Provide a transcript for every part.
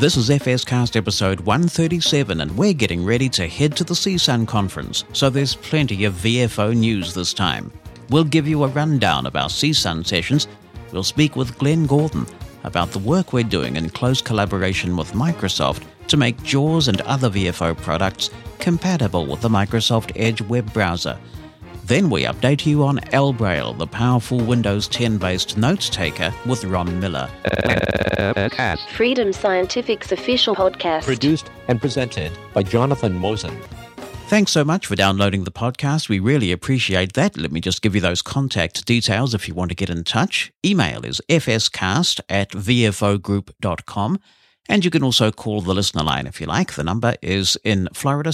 This is FScast episode 137 and we're getting ready to head to the CSUN conference, so there's plenty of VFO news this time. We'll give you a rundown of our CSUN sessions. We'll speak with Glenn Gordon about the work we're doing in close collaboration with Microsoft to make JAWS and other VFO products compatible with the Microsoft Edge web browser. Then we update you on Elbrail, the powerful Windows 10-based note-taker with Ron Miller. Freedom Scientific's official podcast. Produced and presented by Jonathan Mosen. Thanks so much for downloading the podcast. We really appreciate that. Let me just give you those contact details if you want to get in touch. Email is fscast@vfogroup.com. And you can also call the listener line if you like. The number is in Florida,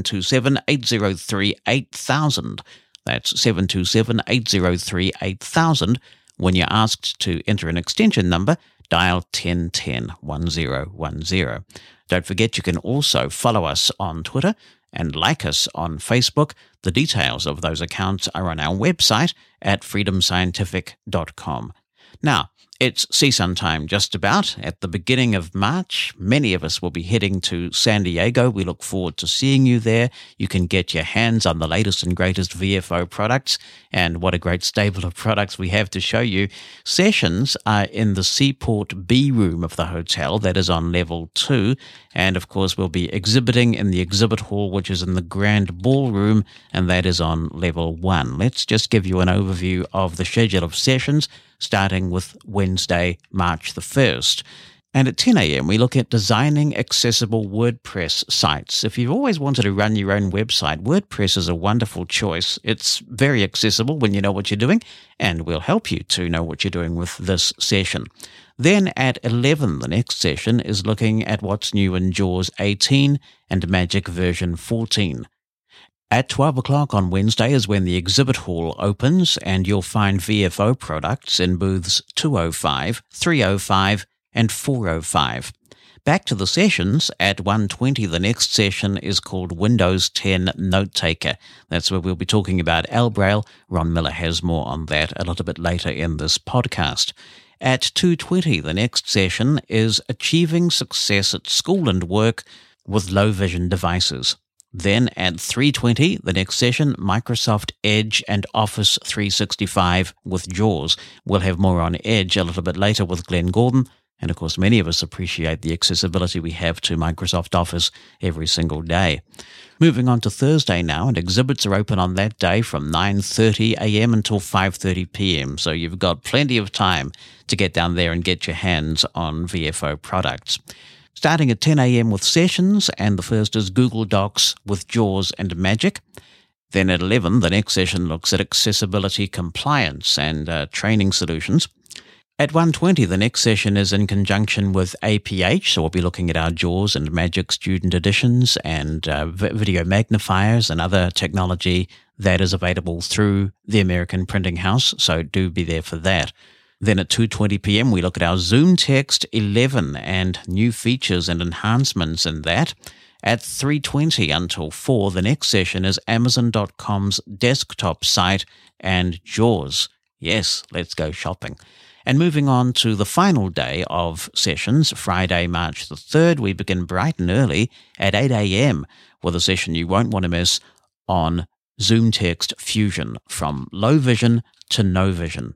727-803-8000. That's 727-803-8000. When you're asked to enter an extension number, dial 1010-1010. Don't forget you can also follow us on Twitter and like us on Facebook. The details of those accounts are on our website at freedomscientific.com. Now, it's CSUN time just about. At the beginning of March, many of us will be heading to San Diego. We look forward to seeing you there. You can get your hands on the latest and greatest VFO products, and what a great stable of products we have to show you. Sessions are in the Seaport B room of the hotel, that is on level 2, and of course we'll be exhibiting in the exhibit hall, which is in the Grand Ballroom, and that is on level 1. Let's just give you an overview of the schedule of sessions, starting with Wednesday, March the 1st. And at 10 a.m., we look at designing accessible WordPress sites. If you've always wanted to run your own website, WordPress is a wonderful choice. It's very accessible when you know what you're doing, and we'll help you to know what you're doing with this session. Then at 11, the next session is looking at what's new in JAWS 18 and Magic version 14. At 12 o'clock on Wednesday is when the exhibit hall opens, and you'll find VFO products in booths 205, 305, and 405. Back to the sessions, at 1:20 the next session is called Windows 10 Note Taker. That's where we'll be talking about Elbrail. Ron Miller has more on that a little bit later in this podcast. At 2:20 the next session is Achieving Success at School and Work with Low Vision Devices. Then at 3:20, the next session, Microsoft Edge and Office 365 with JAWS. We'll have more on Edge a little bit later with Glenn Gordon. And of course, many of us appreciate the accessibility we have to Microsoft Office every single day. Moving on to Thursday now, and exhibits are open on that day from 9:30 a.m. until 5:30 p.m. So you've got plenty of time to get down there and get your hands on VFO products. Starting at 10 a.m. with sessions, and the first is Google Docs with JAWS and Magic. Then at 11, the next session looks at accessibility compliance and training solutions. At 1:20, the next session is in conjunction with APH, so we'll be looking at our JAWS and Magic student editions and video magnifiers and other technology that is available through the American Printing House, so do be there for that. Then at 2:20 p.m., we look at our ZoomText 11 and new features and enhancements in that. At 3:20 until 4, the next session is Amazon.com's desktop site and JAWS. Yes, let's go shopping. And moving on to the final day of sessions, Friday, March the 3rd, we begin bright and early at 8 a.m. with a session you won't want to miss on ZoomText Fusion, from low vision to no vision.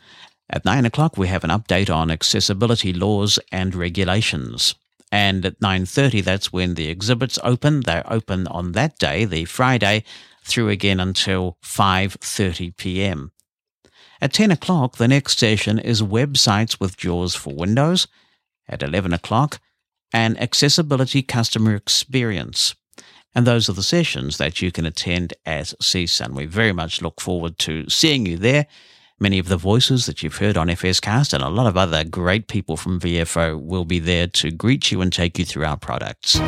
At 9 o'clock, we have an update on accessibility laws and regulations. And at 9:30, that's when the exhibits open. They're open on that day, the Friday, through again until 5:30 p.m. At 10 o'clock, the next session is Websites with JAWS for Windows. At 11 o'clock, an Accessibility Customer Experience. And those are the sessions that you can attend at CSUN. We very much look forward to seeing you there. Many of the voices that you've heard on FScast and a lot of other great people from VFO will be there to greet you and take you through our products.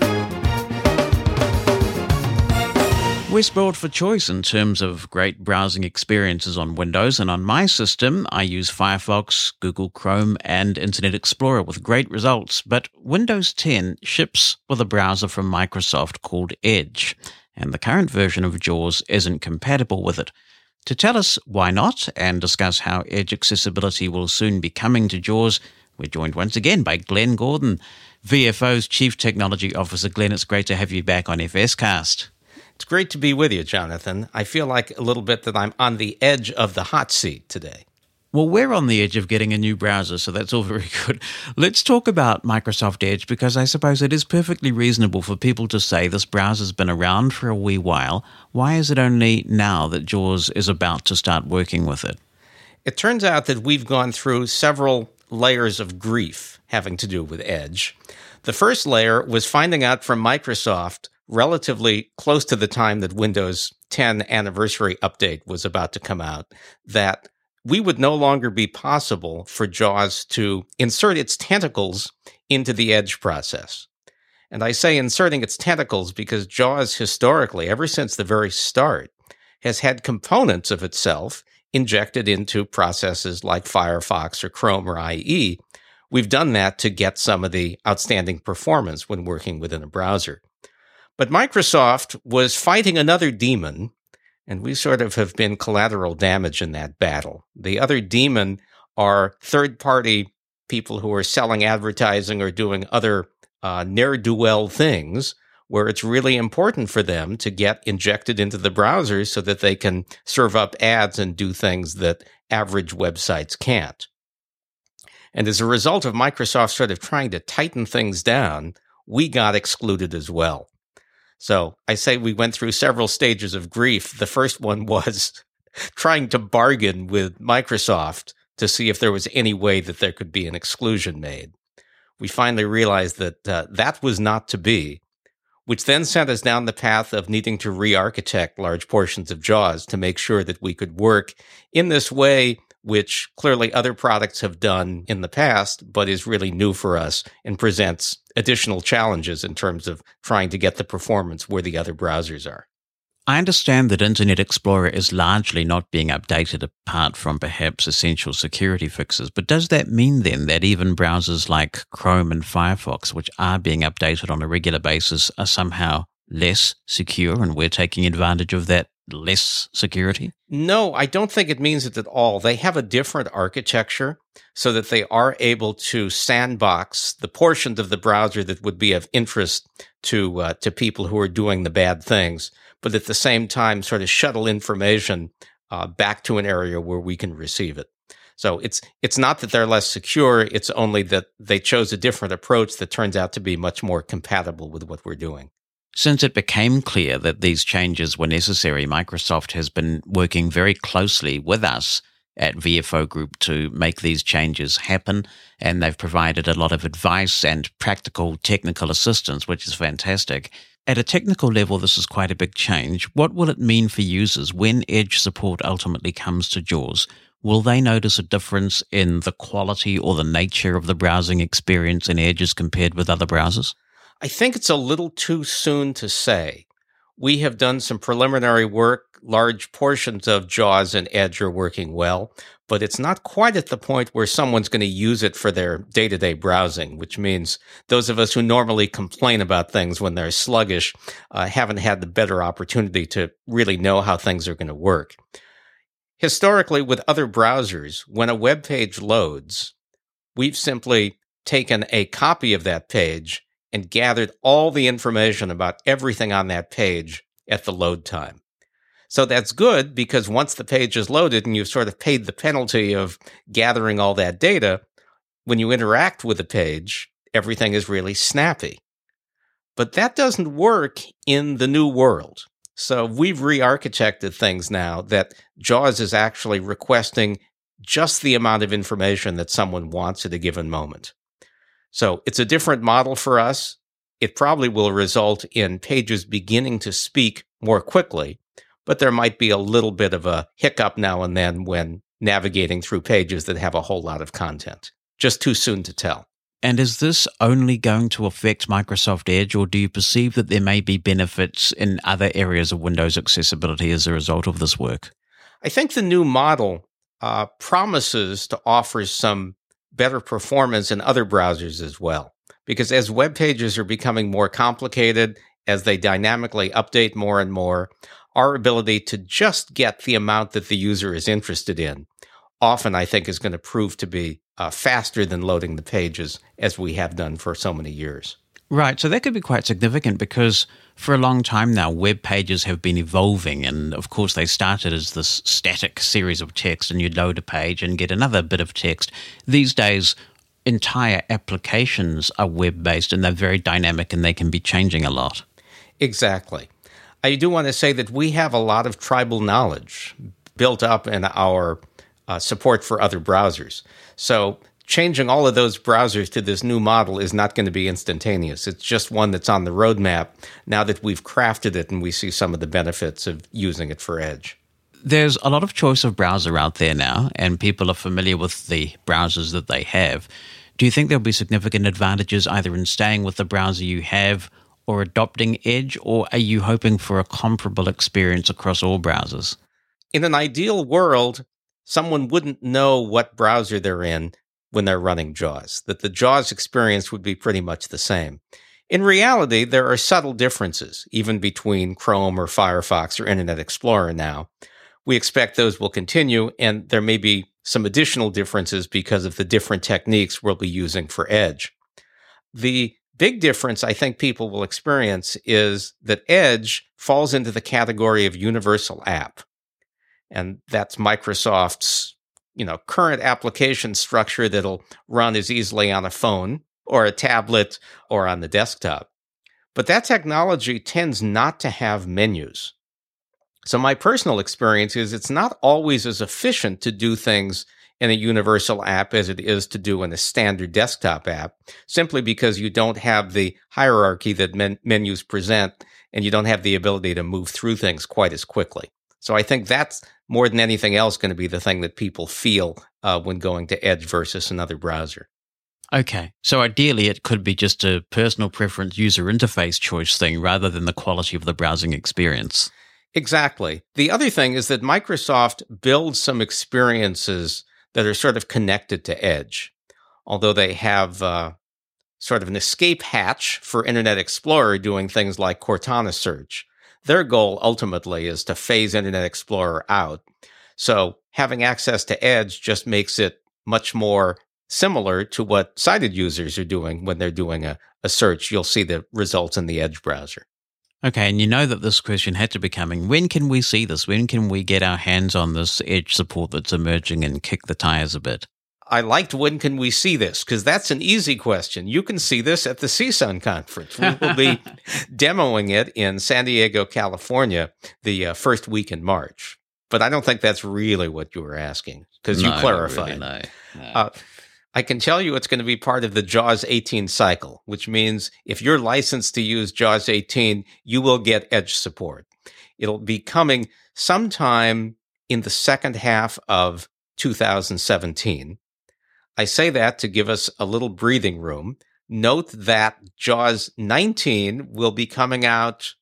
We're spoiled for choice in terms of great browsing experiences on Windows, and on my system, I use Firefox, Google Chrome, and Internet Explorer with great results. But Windows 10 ships with a browser from Microsoft called Edge, and the current version of JAWS isn't compatible with it. To tell us why not and discuss how Edge accessibility will soon be coming to JAWS, we're joined once again by Glenn Gordon VFO's Chief Technology Officer. Glenn, it's great to have you back on FSCast. It's great to be with you, Jonathan. I feel like a little bit that I'm on the edge of the hot seat today. Well, we're on the edge of getting a new browser, so that's all very good. Let's talk about Microsoft Edge, because I suppose it is perfectly reasonable for people to say this browser's been around for a wee while. Why is it only now that JAWS is about to start working with it? It turns out that we've gone through several layers of grief having to do with Edge. The first layer was finding out from Microsoft relatively close to the time that Windows 10 anniversary update was about to come out that we would no longer be possible for JAWS to insert its tentacles into the Edge process. And I say inserting its tentacles because JAWS historically, ever since the very start, has had components of itself injected into processes like Firefox or Chrome or IE. We've done that to get some of the outstanding performance when working within a browser. But Microsoft was fighting another demon, and we sort of have been collateral damage in that battle. The other demon are third-party people who are selling advertising or doing other ne'er-do-well things where it's really important for them to get injected into the browsers so that they can serve up ads and do things that average websites can't. And as a result of Microsoft sort of trying to tighten things down, we got excluded as well. So I say we went through several stages of grief. The first one was trying to bargain with Microsoft to see if there was any way that there could be an exclusion made. We finally realized that that was not to be, which then sent us down the path of needing to re-architect large portions of JAWS to make sure that we could work in this way, which clearly other products have done in the past, but is really new for us and presents additional challenges in terms of trying to get the performance where the other browsers are. I understand that Internet Explorer is largely not being updated apart from perhaps essential security fixes, but does that mean then that even browsers like Chrome and Firefox, which are being updated on a regular basis, are somehow less secure and we're taking advantage of that less security? No, I don't think it means it at all. They have a different architecture so that they are able to sandbox the portions of the browser that would be of interest to people who are doing the bad things, but at the same time sort of shuttle information back to an area where we can receive it. So it's not that they're less secure, it's only that they chose a different approach that turns out to be much more compatible with what we're doing. Since it became clear that these changes were necessary, Microsoft has been working very closely with us at VFO Group to make these changes happen, and they've provided a lot of advice and practical technical assistance, which is fantastic. At a technical level, this is quite a big change. What will it mean for users when Edge support ultimately comes to JAWS? Will they notice a difference in the quality or the nature of the browsing experience in Edge as compared with other browsers? I think it's a little too soon to say. We have done some preliminary work. Large portions of JAWS and Edge are working well, but it's not quite at the point where someone's going to use it for their day-to-day browsing, which means those of us who normally complain about things when they're sluggish haven't had the better opportunity to really know how things are going to work. Historically, with other browsers, when a web page loads, we've simply taken a copy of that page and gathered all the information about everything on that page at the load time. So that's good because once the page is loaded and you've sort of paid the penalty of gathering all that data, when you interact with the page, everything is really snappy. But that doesn't work in the new world. So we've re-architected things now that JAWS is actually requesting just the amount of information that someone wants at a given moment. So it's a different model for us. It probably will result in pages beginning to speak more quickly, but there might be a little bit of a hiccup now and then when navigating through pages that have a whole lot of content. Just too soon to tell. And is this only going to affect Microsoft Edge, or do you perceive that there may be benefits in other areas of Windows accessibility as a result of this work? I think the new model promises to offer some better performance in other browsers as well. Because as web pages are becoming more complicated, as they dynamically update more and more, our ability to just get the amount that the user is interested in often, I think, is going to prove to be faster than loading the pages as we have done for so many years. Right, so that could be quite significant because for a long time now, web pages have been evolving. And of course, they started as this static series of text and you'd load a page and get another bit of text. These days, entire applications are web-based and they're very dynamic and they can be changing a lot. Exactly. I do want to say that we have a lot of tribal knowledge built up in our support for other browsers. So changing all of those browsers to this new model is not going to be instantaneous. It's just one that's on the roadmap now that we've crafted it and we see some of the benefits of using it for Edge. There's a lot of choice of browser out there now, and people are familiar with the browsers that they have. Do you think there'll be significant advantages either in staying with the browser you have or adopting Edge, or are you hoping for a comparable experience across all browsers? In an ideal world, someone wouldn't know what browser they're in when they're running JAWS, that the JAWS experience would be pretty much the same. In reality, there are subtle differences, even between Chrome or Firefox or Internet Explorer now. We expect those will continue, and there may be some additional differences because of the different techniques we'll be using for Edge. The big difference I think people will experience is that Edge falls into the category of universal app. And that's Microsoft's, current application structure that'll run as easily on a phone or a tablet or on the desktop. But that technology tends not to have menus. So my personal experience is it's not always as efficient to do things in a universal app as it is to do in a standard desktop app, simply because you don't have the hierarchy that menus present and you don't have the ability to move through things quite as quickly. So I think that's more than anything else going to be the thing that people feel when going to Edge versus another browser. Okay, so ideally it could be just a personal preference user interface choice thing rather than the quality of the browsing experience. Exactly. The other thing is that Microsoft builds some experiences that are sort of connected to Edge, although they have sort of an escape hatch for Internet Explorer doing things like Cortana search. Their goal ultimately is to phase Internet Explorer out. So having access to Edge just makes it much more similar to what sighted users are doing when they're doing a search. You'll see the results in the Edge browser. Okay, and you know that this question had to be coming. When can we see this? When can we get our hands on this Edge support that's emerging and kick the tires a bit? I liked when can we see this, because that's an easy question. You can see this at the CSUN conference. We will be demoing it in San Diego, California, the first week in March. But I don't think that's really what you were asking, because you clarified. No. I can tell you it's going to be part of the JAWS 18 cycle, which means if you're licensed to use JAWS 18, you will get Edge support. It'll be coming sometime in the second half of 2017. I say that to give us a little breathing room. Note that JAWS 19 will be coming out,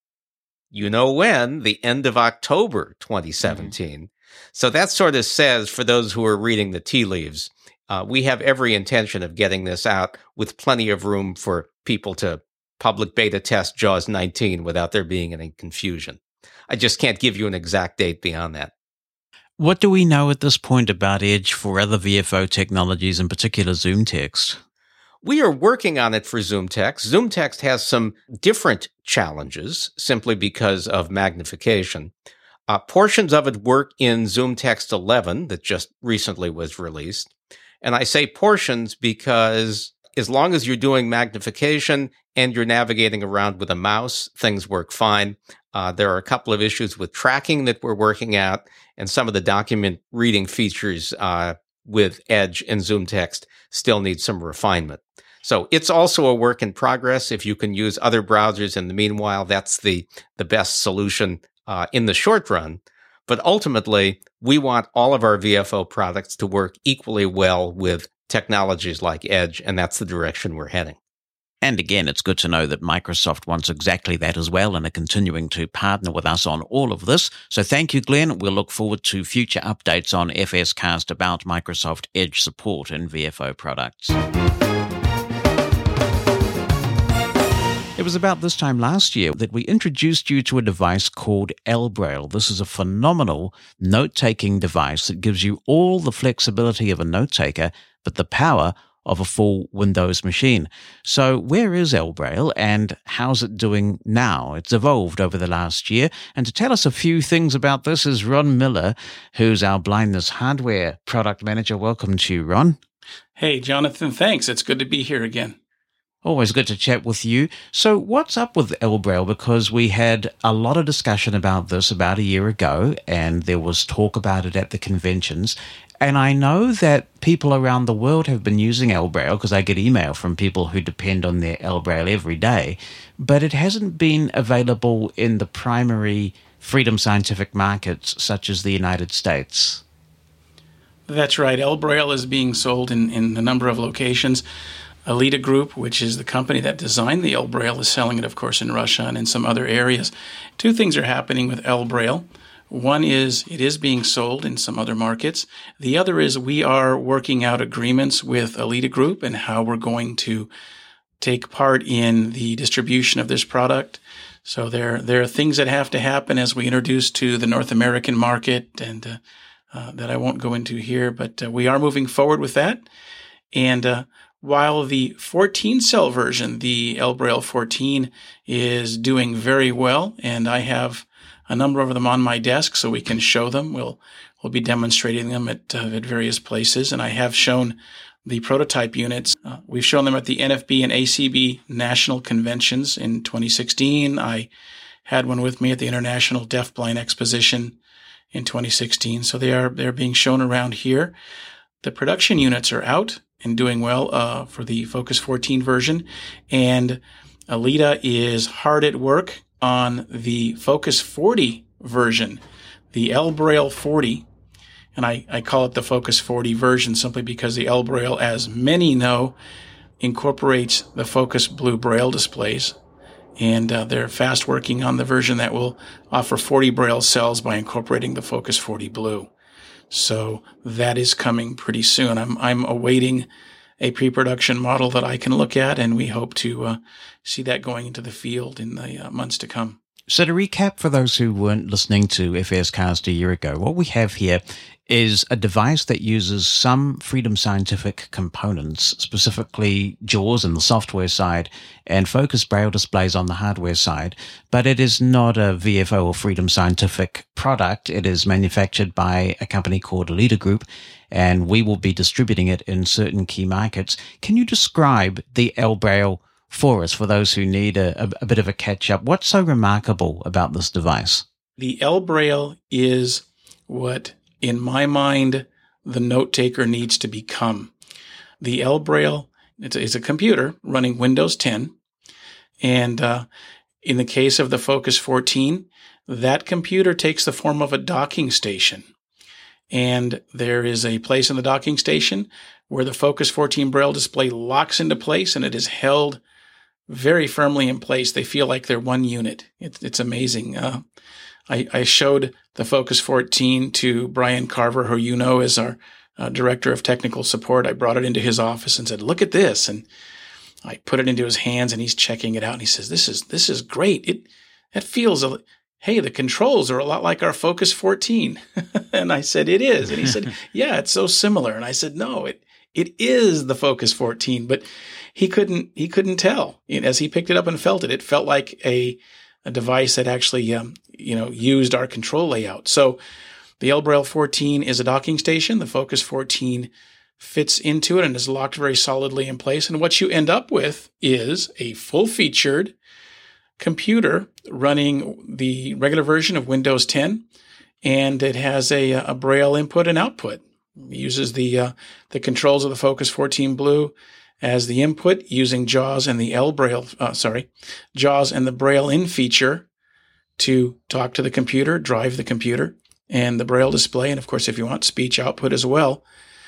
when, the end of October 2017. Mm-hmm. So that sort of says, for those who are reading the tea leaves, we have every intention of getting this out with plenty of room for people to public beta test JAWS 19 without there being any confusion. I just can't give you an exact date beyond that. What do we know at this point about Edge for other VFO technologies, in particular ZoomText? We are working on it for ZoomText. ZoomText has some different challenges simply because of magnification. Portions of it work in ZoomText 11 that just recently was released. And I say portions because as long as you're doing magnification and you're navigating around with a mouse, things work fine. There are a couple of issues with tracking that we're working out, and some of the document reading features with Edge and ZoomText still need some refinement. So it's also a work in progress. If you can use other browsers in the meanwhile, that's the best solution in the short run. But ultimately, we want all of our VFO products to work equally well with technologies like Edge, and that's the direction we're heading. And again, it's good to know that Microsoft wants exactly that as well and are continuing to partner with us on all of this. So thank you, Glenn. We'll look forward to future updates on FSCast about Microsoft Edge support and VFO products. It was about this time last year that we introduced you to a device called Elbrail. This is a phenomenal note-taking device that gives you all the flexibility of a note-taker, but the power of a full Windows machine. So where is L Braille and how's it doing now? It's evolved over the last year. And to tell us a few things about this is Ron Miller, who's our blindness hardware product manager. Welcome to you, Ron. Hey, Jonathan, thanks. It's good to be here again. Always good to chat with you. So what's up with L Braille? Because we had a lot of discussion about this about a year ago, and there was talk about it at the conventions. And I know that people around the world have been using L Braille because I get email from people who depend on their L Braille every day, but it hasn't been available in the primary Freedom Scientific markets such as the United States. That's right. L Braille is being sold in a number of locations. Alita Group, which is the company that designed the L Braille, is selling it, of course, in Russia and in some other areas. Two things are happening with L Braille. One is it is being sold in some other markets. The other is we are working out agreements with Alita Group and how we're going to take part in the distribution of this product. So there are things that have to happen as we introduce to the North American market, and that I won't go into here, but we are moving forward with that. And while the 14-cell version, the L Braille 14, is doing very well, and I have a number of them on my desk so we can show them. We'll be demonstrating them at various places, and I have shown the prototype units. We've shown them at the NFB and ACB national conventions in 2016. I had one with me at the International Deafblind Exposition in 2016. So they're being shown around here. The production units are out and doing well for the Focus 14 version, and Alita is hard at work on the Focus 40 version, the L Braille 40. And I call it the Focus 40 version simply because the L Braille, as many know, incorporates the Focus Blue Braille displays. And they're fast working on the version that will offer 40 Braille cells by incorporating the Focus 40 Blue. So that is coming pretty soon. I'm awaiting a pre-production model that I can look at, and we hope to see that going into the field in the months to come. So to recap, for those who weren't listening to FSCast a year ago, what we have here is a device that uses some Freedom Scientific components, specifically JAWS on the software side and Focus Braille displays on the hardware side, but it is not a VFO or Freedom Scientific product. It is manufactured by a company called Alita Group, and we will be distributing it in certain key markets. Can you describe the L Braille for us, for those who need a bit of a catch-up? What's so remarkable about this device? The L Braille is what, in my mind, the note-taker needs to become. The L Braille, it's a computer running Windows 10, and in the case of the Focus 14, that computer takes the form of a docking station. And there is a place in the docking station where the Focus 14 Braille display locks into place, and it is held very firmly in place. They feel like they're one unit. It's amazing. I showed the Focus 14 to Brian Carver, who you know is our director of technical support. I brought it into his office and said, "Look at this." And I put it into his hands, and he's checking it out. And he says, "This is great. It feels hey, the controls are a lot like our Focus 14." And I said, "It is." And he said, "Yeah, it's so similar." And I said, "No, it is the Focus 14." But he couldn't tell. As he picked it up and felt it, it felt like a device that actually, used our control layout. So the L Braille 14 is a docking station. The Focus 14 fits into it and is locked very solidly in place. And what you end up with is a full-featured computer running the regular version of Windows 10, and it has a Braille input and output. It uses the controls of the Focus 14 Blue as the input, using JAWS and the JAWS and the Braille in feature to talk to the computer, drive the computer, and the Braille display, and of course, if you want, speech output as well,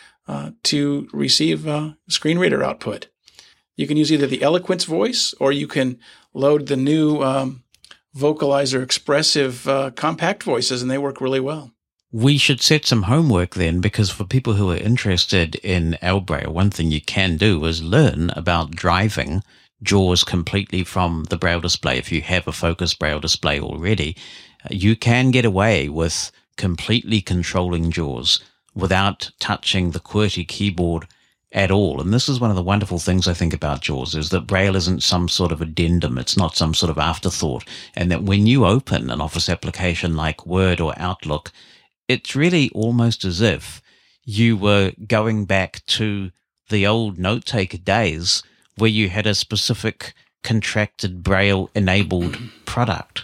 to receive screen reader output. You can use either the Eloquence voice, or you can load the new Vocalizer Expressive compact voices, and they work really well. We should set some homework then, because for people who are interested in L Braille, one thing you can do is learn about driving JAWS completely from the Braille display. If you have a Focus Braille display already, you can get away with completely controlling JAWS without touching the QWERTY keyboard at all. And this is one of the wonderful things I think about JAWS, is that Braille isn't some sort of addendum. It's not some sort of afterthought. And that when you open an Office application like Word or Outlook, it's really almost as if you were going back to the old note-taker days where you had a specific contracted Braille-enabled product.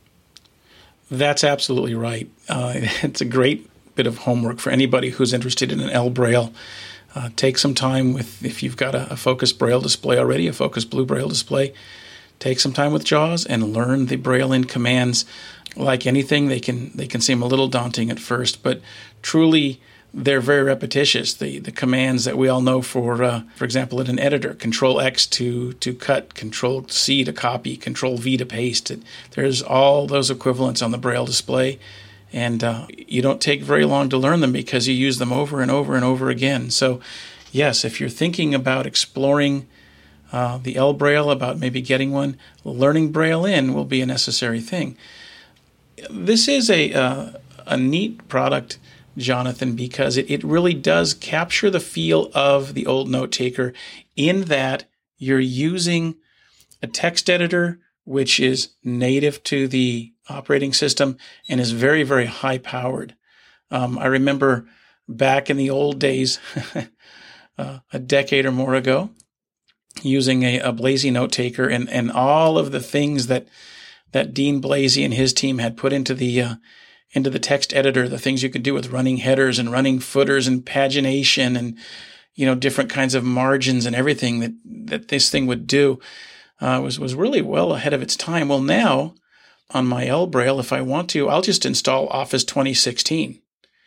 That's absolutely right. It's a great bit of homework for anybody who's interested in an L Braille. Take some time if you've got a Focus Braille display already, a Focus Blue Braille display, take some time with JAWS and learn the Braille-in commands. Like anything, they can seem a little daunting at first, but truly they're very repetitious. The commands that we all know for example, in an editor, Control X to cut, Control C to copy, Control V to paste. There's all those equivalents on the Braille display, and you don't take very long to learn them because you use them over and over and over again. So, yes, if you're thinking about exploring the L Braille, about maybe getting one, learning Braille-in will be a necessary thing. This is a neat product, Jonathan, because it really does capture the feel of the old note taker in that you're using a text editor which is native to the operating system and is very, very high powered. I remember back in the old days, a decade or more ago, using a Blazy note taker and all of the things that Dean Blazy and his team had put into the text editor, the things you could do with running headers and running footers and pagination and, different kinds of margins and everything that this thing would do, was really well ahead of its time. Well, now on my L Braille, if I want to, I'll just install Office 2016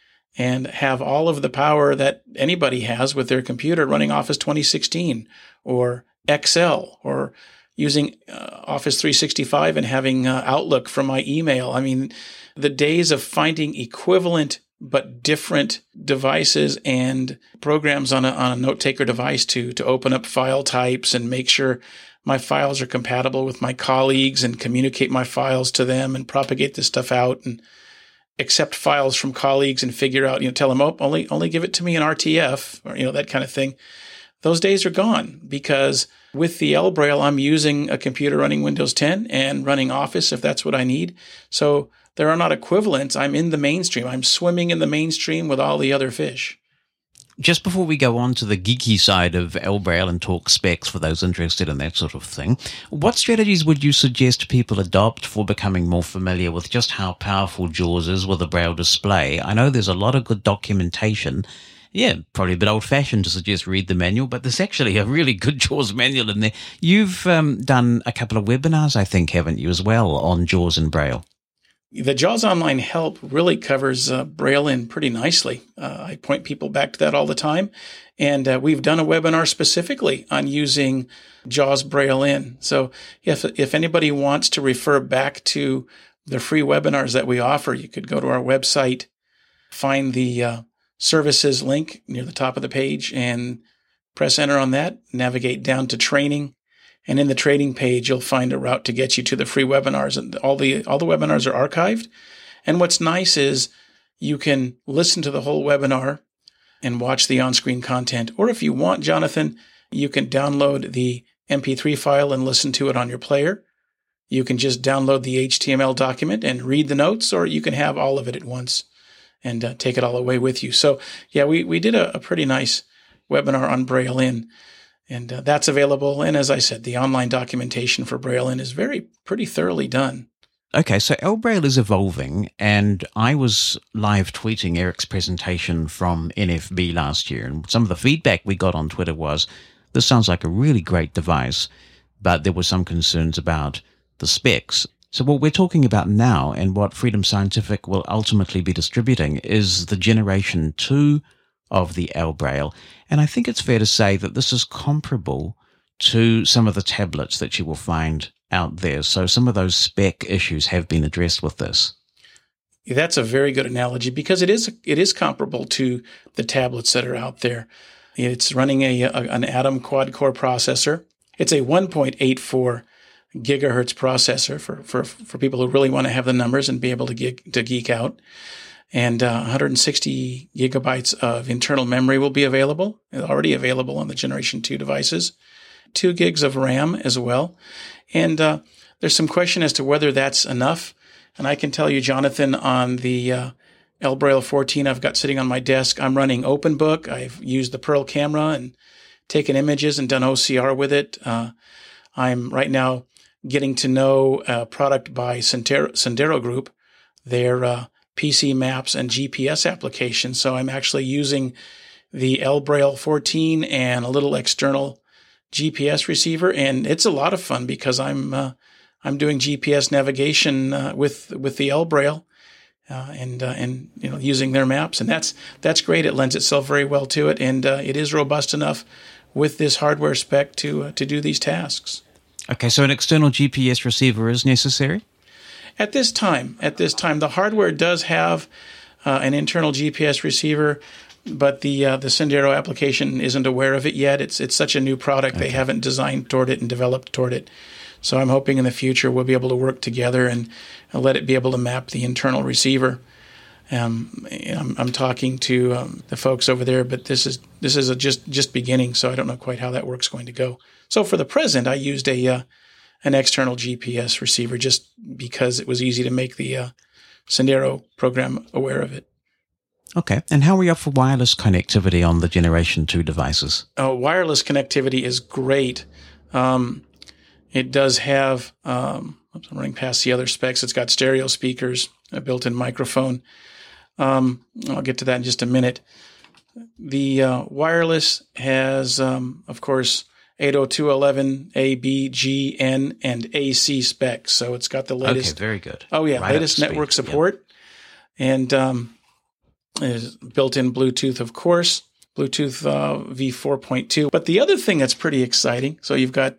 and have all of the power that anybody has with their computer running Office 2016 or Excel or using Office 365 and having Outlook from my email. I mean, the days of finding equivalent but different devices and programs on a note-taker device to open up file types and make sure my files are compatible with my colleagues and communicate my files to them and propagate this stuff out and accept files from colleagues and figure out, tell them, only give it to me in RTF or, that kind of thing. Those days are gone because with the L Braille, I'm using a computer running Windows 10 and running Office if that's what I need. So there are not equivalents. I'm in the mainstream. I'm swimming in the mainstream with all the other fish. Just before we go on to the geeky side of L Braille and talk specs for those interested in that sort of thing, what strategies would you suggest people adopt for becoming more familiar with just how powerful JAWS is with a Braille display? I know there's a lot of good documentation. Yeah, probably a bit old-fashioned to suggest read the manual, but there's actually a really good JAWS manual in there. You've done a couple of webinars, I think, haven't you, as well, on JAWS and Braille? The JAWS Online Help really covers Braille-in pretty nicely. I point people back to that all the time. And we've done a webinar specifically on using JAWS Braille-in. So if anybody wants to refer back to the free webinars that we offer, you could go to our website, find the services link near the top of the page and press enter on that, navigate down to training. And in the training page, you'll find a route to get you to the free webinars. And all the webinars are archived. And what's nice is you can listen to the whole webinar and watch the on-screen content. Or if you want, Jonathan, you can download the MP3 file and listen to it on your player. You can just download the HTML document and read the notes, or you can have all of it at once and take it all away with you. So, yeah, we did a pretty nice webinar on Braille-in. And that's available. And as I said, the online documentation for Braille-in is pretty thoroughly done. Okay, so L Braille is evolving, and I was live tweeting Eric's presentation from NFB last year, and some of the feedback we got on Twitter was, this sounds like a really great device, but there were some concerns about the specs. So what we're talking about now, and what Freedom Scientific will ultimately be distributing, is the Generation 2 of the L Braille. And I think it's fair to say that this is comparable to some of the tablets that you will find out there. So some of those spec issues have been addressed with this. That's a very good analogy because it is comparable to the tablets that are out there. It's running an Atom quad-core processor. It's a 1.84 gigahertz processor for people who really want to have the numbers and be able to geek out. and 160 gigabytes of internal memory will be available, already available on the Generation 2 devices, 2 gigs of RAM as well. And there's some question as to whether that's enough. And I can tell you, Jonathan, on the L-Braille 14 I've got sitting on my desk, I'm running OpenBook. I've used the Pearl camera and taken images and done OCR with it. I'm right now getting to know a product by Sendero Group, their PC maps and GPS application. So I'm actually using the L-Braille 14 and a little external GPS receiver, and it's a lot of fun because I'm doing GPS navigation with the L-Braille and using their maps, and that's great. It lends itself very well to it, and it is robust enough with this hardware spec to do these tasks. Okay, so an external GPS receiver is necessary? At this time, the hardware does have an internal GPS receiver, but the Sendero application isn't aware of it yet. It's such a new product. Okay. They haven't designed toward it and developed toward it. So I'm hoping in the future we'll be able to work together and let it be able to map the internal receiver. I'm talking to the folks over there, but this is just beginning, so I don't know quite how that work's going to go. So for the present, I used an external GPS receiver just because it was easy to make the Sendero program aware of it. Okay. And how are we up for wireless connectivity on the Generation 2 devices? Oh, wireless connectivity is great. It does have, I'm running past the other specs. It's got stereo speakers, a built-in microphone. I'll get to that in just a minute. The wireless has, of course, 802.11a, B, G, N, and AC specs. So it's got the latest. Okay, very good. Oh, yeah, latest network support. Yeah. And is built-in Bluetooth, of course, Bluetooth v4.2. But the other thing that's pretty exciting, so you've got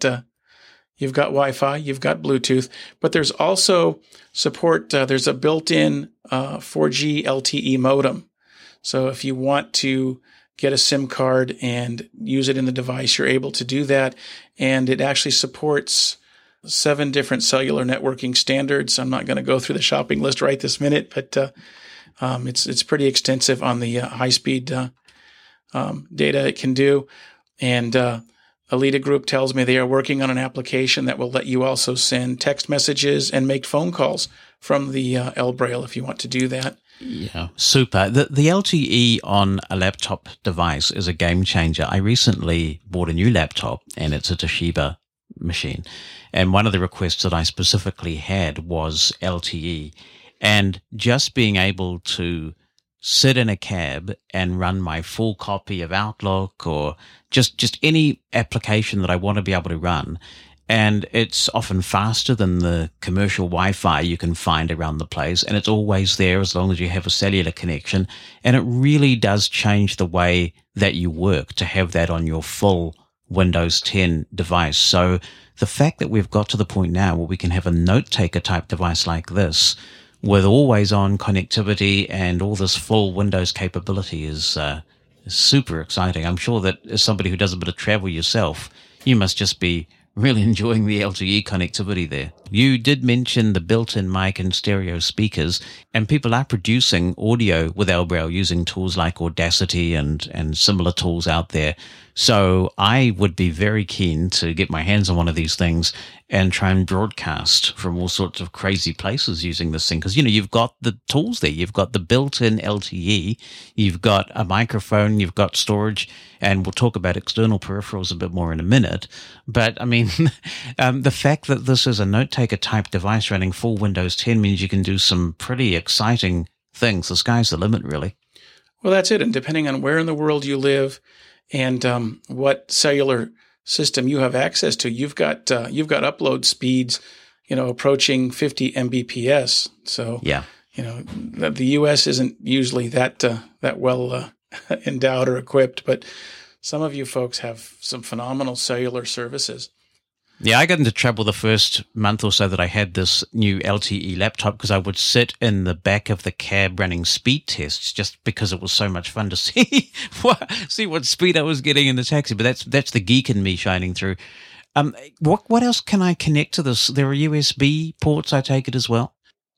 Wi-Fi, you've got Bluetooth, but there's also support. There's a built-in 4G LTE modem. So if you want to get a SIM card and use it in the device, you're able to do that. And it actually supports 7 different cellular networking standards. I'm not going to go through the shopping list right this minute, but it's pretty extensive on the high-speed data it can do. And Alita Group tells me they are working on an application that will let you also send text messages and make phone calls from the L-Braille if you want to do that. Yeah, super. The LTE on a laptop device is a game changer. I recently bought a new laptop, and it's a Toshiba machine. And one of the requests that I specifically had was LTE. And just being able to sit in a cab and run my full copy of Outlook or just any application that I want to be able to run. And it's often faster than the commercial Wi-Fi you can find around the place. And it's always there as long as you have a cellular connection. And it really does change the way that you work to have that on your full Windows 10 device. So the fact that we've got to the point now where we can have a note-taker type device like this with always-on connectivity and all this full Windows capability is super exciting. I'm sure that as somebody who does a bit of travel yourself, you must just be really enjoying the LTE connectivity there. You did mention the built-in mic and stereo speakers, and people are producing audio with L-Braille using tools like Audacity and similar tools out there. So I would be very keen to get my hands on one of these things and try and broadcast from all sorts of crazy places using this thing. Because, you've got the tools there. You've got the built-in LTE. You've got a microphone. You've got storage. And we'll talk about external peripherals a bit more in a minute. But, the fact that this is a note-taker type device running full Windows 10 means you can do some pretty exciting things. The sky's the limit, really. Well, that's it. And depending on where in the world you live and what cellular system you have access to, you've got upload speeds, approaching 50 Mbps. So, yeah, the U.S. isn't usually that well endowed or equipped, but some of you folks have some phenomenal cellular services. Yeah, I got into trouble the first month or so that I had this new LTE laptop because I would sit in the back of the cab running speed tests just because it was so much fun to see what speed I was getting in the taxi. But that's the geek in me shining through. What else can I connect to this? There are USB ports, I take it, as well?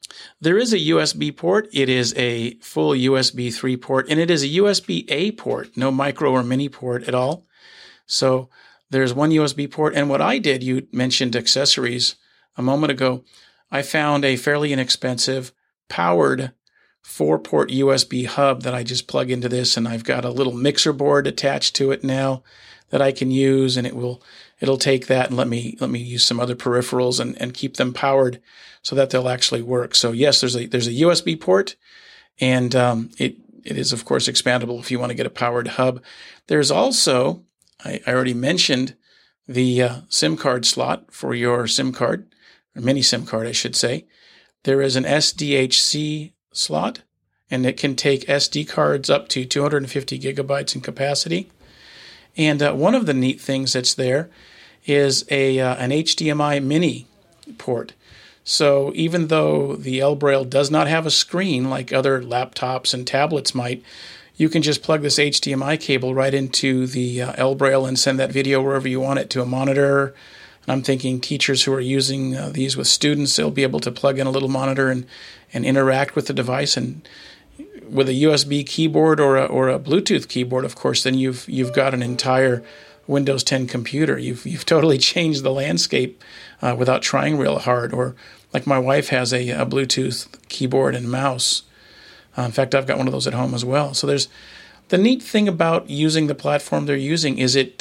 There is a USB port. It is a full USB 3 port, and it is a USB-A port, no micro or mini port at all. So there's one USB port. And what I did, you mentioned accessories a moment ago, I found a fairly inexpensive powered 4-port USB hub that I just plug into this, and I've got a little mixer board attached to it now that I can use, and it'll take that and let me use some other peripherals and keep them powered so that they'll actually work. So yes, there's a USB port, and it is of course expandable if you want to get a powered hub. There's also, I already mentioned, the SIM card slot for your SIM card, or mini SIM card, I should say. There is an SDHC slot, and it can take SD cards up to 250 gigabytes in capacity. And one of the neat things that's there is an HDMI mini port. So even though the L Braille does not have a screen like other laptops and tablets might, you can just plug this HDMI cable right into the L Braille and send that video wherever you want it, to a monitor. And I'm thinking teachers who are using these with students, they'll be able to plug in a little monitor and interact with the device. And with a USB keyboard or a Bluetooth keyboard, of course, then you've got an entire Windows 10 computer. You've totally changed the landscape without trying real hard. Or like my wife has a Bluetooth keyboard and mouse. In fact, I've got one of those at home as well. So there's the neat thing about using the platform they're using is it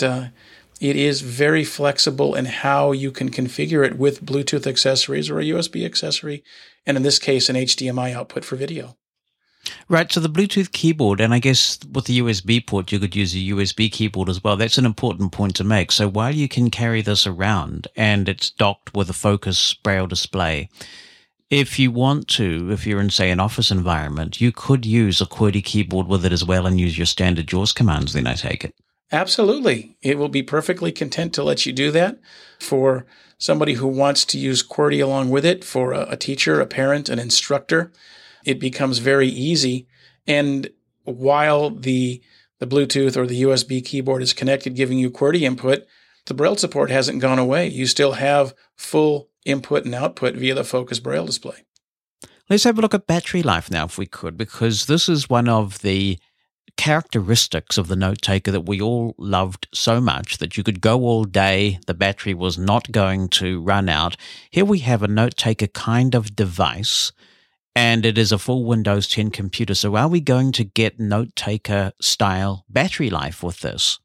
is very flexible in how you can configure it with Bluetooth accessories or a USB accessory, and in this case, an HDMI output for video. Right, so the Bluetooth keyboard, and I guess with the USB port, you could use a USB keyboard as well. That's an important point to make. So while you can carry this around and it's docked with a Focus Braille display, if you want to, if you're in, say, an office environment, you could use a QWERTY keyboard with it as well and use your standard JAWS commands, then I take it. Absolutely. It will be perfectly content to let you do that. For somebody who wants to use QWERTY along with it, for a teacher, a parent, an instructor, it becomes very easy. And while the Bluetooth or the USB keyboard is connected, giving you QWERTY input, the Braille support hasn't gone away. You still have full input and output via the Focus Braille display. Let's have a look at battery life now, if we could, because this is one of the characteristics of the Note Taker that we all loved so much, that you could go all day, the battery was not going to run out. Here we have a Note Taker kind of device, and it is a full Windows 10 computer. So are we going to get Note Taker style battery life with this?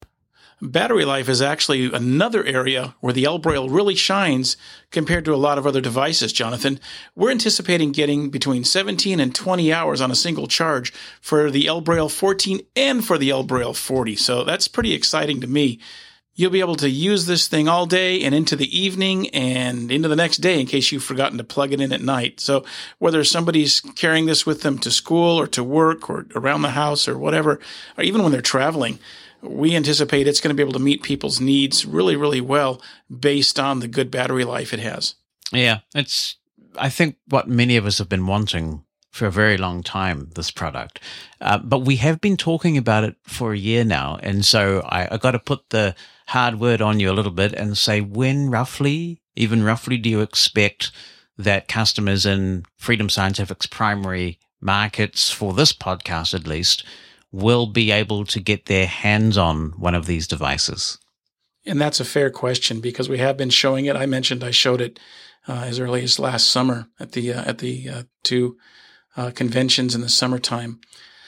Battery life is actually another area where the L Braille really shines compared to a lot of other devices, Jonathan. We're anticipating getting between 17 and 20 hours on a single charge for the L Braille 14 and for the L Braille 40. So that's pretty exciting to me. You'll be able to use this thing all day and into the evening and into the next day in case you've forgotten to plug it in at night. So whether somebody's carrying this with them to school or to work or around the house or whatever, or even when they're traveling, we anticipate it's going to be able to meet people's needs really, really well based on the good battery life it has. Yeah, it's, I think, what many of us have been wanting for a very long time, this product. But we have been talking about it for a year now. And so I got to put the hard word on you a little bit and say, when roughly, even roughly, do you expect that customers in Freedom Scientific's primary markets, for this podcast at least, will be able to get their hands on one of these devices? And that's a fair question because we have been showing it. I mentioned I showed it as early as last summer at the two conventions in the summertime.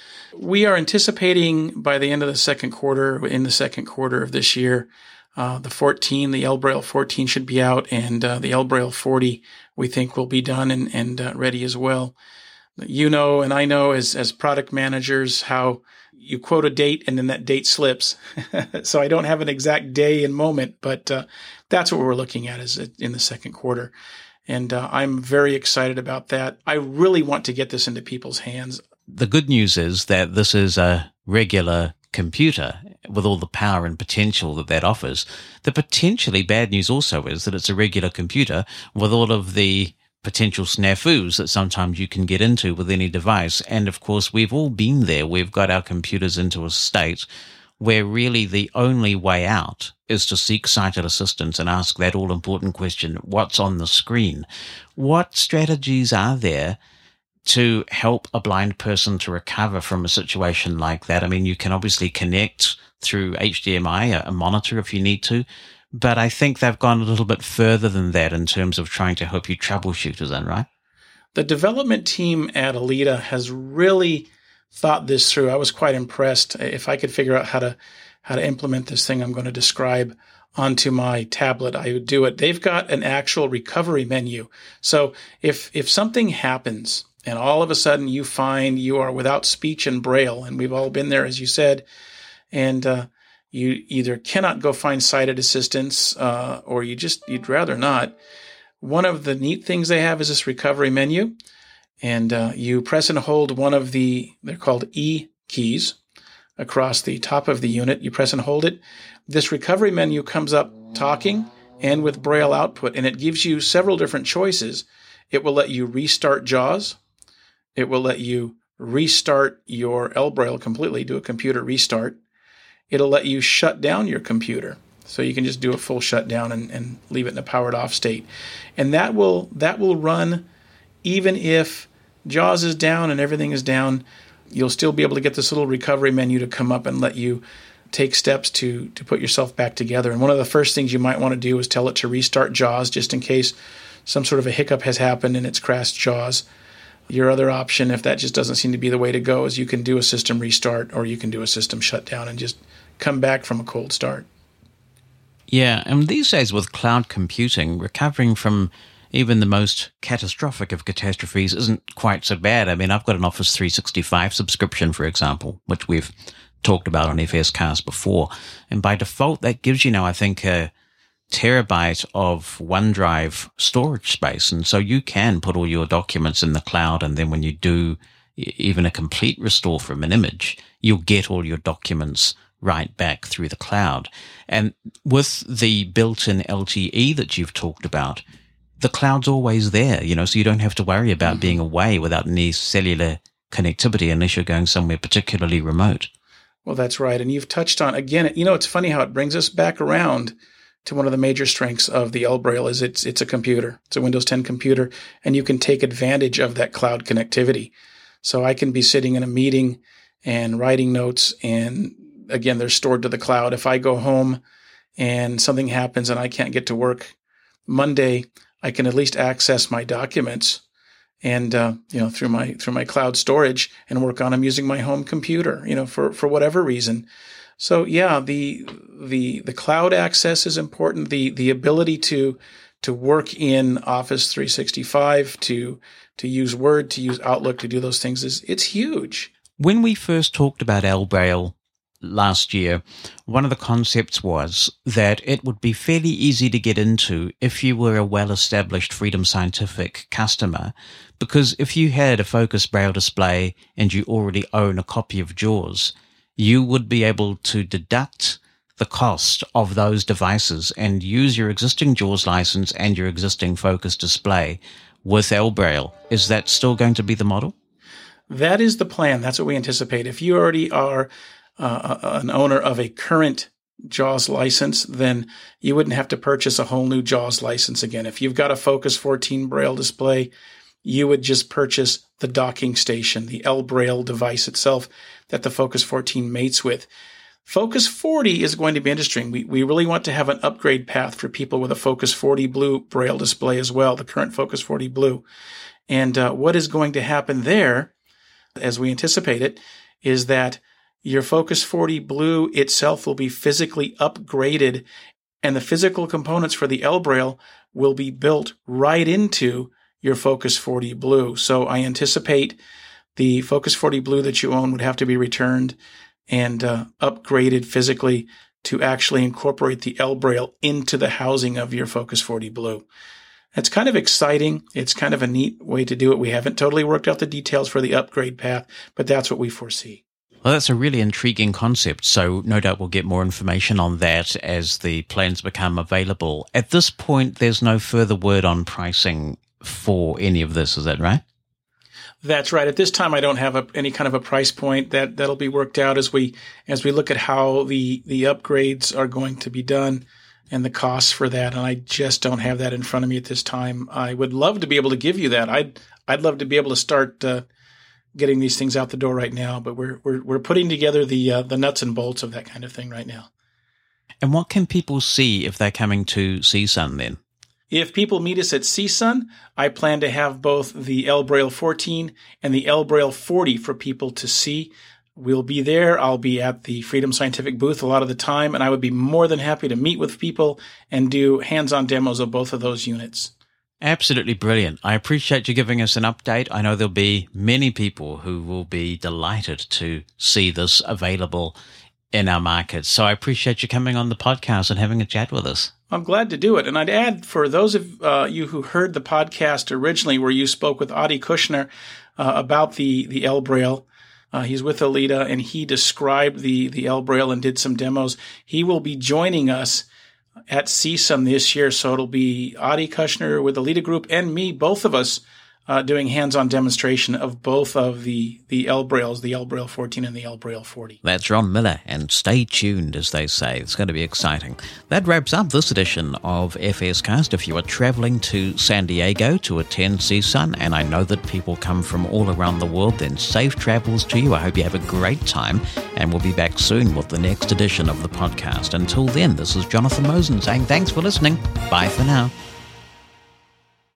We are anticipating by the end of the second quarter, in the second quarter of this year, the L Braille 14 should be out, and the L Braille 40 we think will be done and ready as well. You know, and I know as product managers how you quote a date and then that date slips. So I don't have an exact day and moment, but that's what we're looking at is in the second quarter. And I'm very excited about that. I really want to get this into people's hands. The good news is that this is a regular computer with all the power and potential that offers. The potentially bad news also is that it's a regular computer with all of the potential snafus that sometimes you can get into with any device. And of course, we've all been there. We've got our computers into a state where really the only way out is to seek sighted assistance and ask that all-important question, what's on the screen? What strategies are there to help a blind person to recover from a situation like that? I mean, you can obviously connect through HDMI, a monitor if you need to, but I think they've gone a little bit further than that in terms of trying to help you troubleshoot. Is that right? The development team at Alita has really thought this through. I was quite impressed. If I could figure out how to implement this thing I'm going to describe onto my tablet, I would do it. They've got an actual recovery menu. So if something happens and all of a sudden you find you are without speech and braille, and we've all been there, as you said, and you either cannot go find sighted assistance or you'd rather not. One of the neat things they have is this recovery menu. And you press and hold one of they're called E keys across the top of the unit. You press and hold it. This recovery menu comes up talking and with braille output, and it gives you several different choices. It will let you restart JAWS. It will let you restart your L-Braille completely, do a computer restart. It'll let you shut down your computer. So you can just do a full shutdown and leave it in a powered off state. And that will run even if JAWS is down and everything is down. You'll still be able to get this little recovery menu to come up and let you take steps to put yourself back together. And one of the first things you might want to do is tell it to restart JAWS just in case some sort of a hiccup has happened and it's crashed JAWS. Your other option, if that just doesn't seem to be the way to go, is you can do a system restart or you can do a system shutdown and just come back from a cold start. Yeah, and these days with cloud computing, recovering from even the most catastrophic of catastrophes isn't quite so bad. I mean, I've got an Office 365 subscription, for example, which we've talked about on FSCast before. And by default, that gives you now, I think, a terabyte of OneDrive storage space. And so you can put all your documents in the cloud. And then when you do even a complete restore from an image, you'll get all your documents right back through the cloud. And with the built-in LTE that you've talked about, the cloud's always there, so you don't have to worry about being away without any cellular connectivity unless you're going somewhere particularly remote. Well, that's right. And you've touched on, again, it's funny how it brings us back around to one of the major strengths of the L-Braille is it's a computer. It's a Windows 10 computer, and you can take advantage of that cloud connectivity. So I can be sitting in a meeting and writing notes, and again, they're stored to the cloud. If I go home and something happens and I can't get to work Monday, I can at least access my documents and, through my cloud storage and work on them using my home computer, for whatever reason. So yeah, the cloud access is important. The ability to work in Office 365, to use Word, to use Outlook, to do those things it's huge. When we first talked about L-Braille last year, one of the concepts was that it would be fairly easy to get into if you were a well-established Freedom Scientific customer, because if you had a Focus Braille display and you already own a copy of JAWS, you would be able to deduct the cost of those devices and use your existing JAWS license and your existing Focus display with L-Braille. Is that still going to be the model? That is the plan. That's what we anticipate. If you already are an owner of a current JAWS license, then you wouldn't have to purchase a whole new JAWS license again. If you've got a Focus 14 Braille display, you would just purchase the docking station, the L-Braille device itself that the Focus 14 mates with. Focus 40 is going to be interesting. We really want to have an upgrade path for people with a Focus 40 Blue Braille display as well, the current Focus 40 Blue. And what is going to happen there, as we anticipate it, is that your Focus 40 Blue itself will be physically upgraded, and the physical components for the L-Braille will be built right into your Focus 40 Blue. So I anticipate the Focus 40 Blue that you own would have to be returned and upgraded physically to actually incorporate the L-Braille into the housing of your Focus 40 Blue. It's kind of exciting. It's kind of a neat way to do it. We haven't totally worked out the details for the upgrade path, but that's what we foresee. Well, that's a really intriguing concept, so no doubt we'll get more information on that as the plans become available. At this point, there's no further word on pricing for any of this, is that right? That's right. At this time, I don't have any kind of a price point. That'll be worked out as we look at how the upgrades are going to be done and the costs for that. And I just don't have that in front of me at this time. I would love to be able to give you that. I'd love to be able to start getting these things out the door right now. But we're putting together the nuts and bolts of that kind of thing right now. And what can people see if they're coming to CSUN then? If people meet us at CSUN, I plan to have both the L Braille 14 and the L Braille 40 for people to see. We'll be there. I'll be at the Freedom Scientific booth a lot of the time, and I would be more than happy to meet with people and do hands-on demos of both of those units. Absolutely brilliant. I appreciate you giving us an update. I know there'll be many people who will be delighted to see this available in our market. So I appreciate you coming on the podcast and having a chat with us. I'm glad to do it. And I'd add, for those of you who heard the podcast originally where you spoke with Adi Kushner about the L Braille, he's with Alita, and he described the L Braille and did some demos. He will be joining us at CSUN this year. So it'll be Adi Kushner with Alita Group and me, both of us, doing hands-on demonstration of both of the L Brailles, the L Braille 14 and the L Braille 40. That's Ron Miller, and stay tuned, as they say. It's going to be exciting. That wraps up this edition of FSCast. If you are traveling to San Diego to attend CSUN, and I know that people come from all around the world, then safe travels to you. I hope you have a great time, and we'll be back soon with the next edition of the podcast. Until then, this is Jonathan Mosen saying thanks for listening. Bye for now.